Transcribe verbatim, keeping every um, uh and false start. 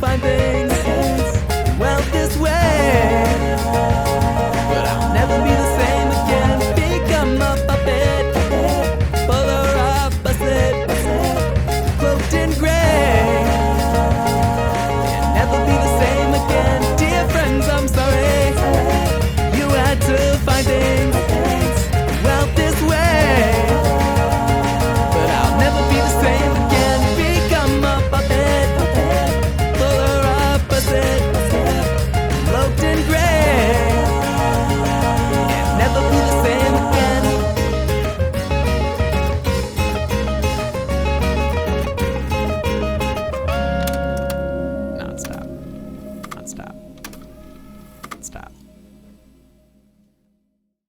find things well this way, but I'll never be the same again. Become a puppet, fuller of busted, cloaked in gray. Can never be the same again. Dear friends, I'm sorry you had to find things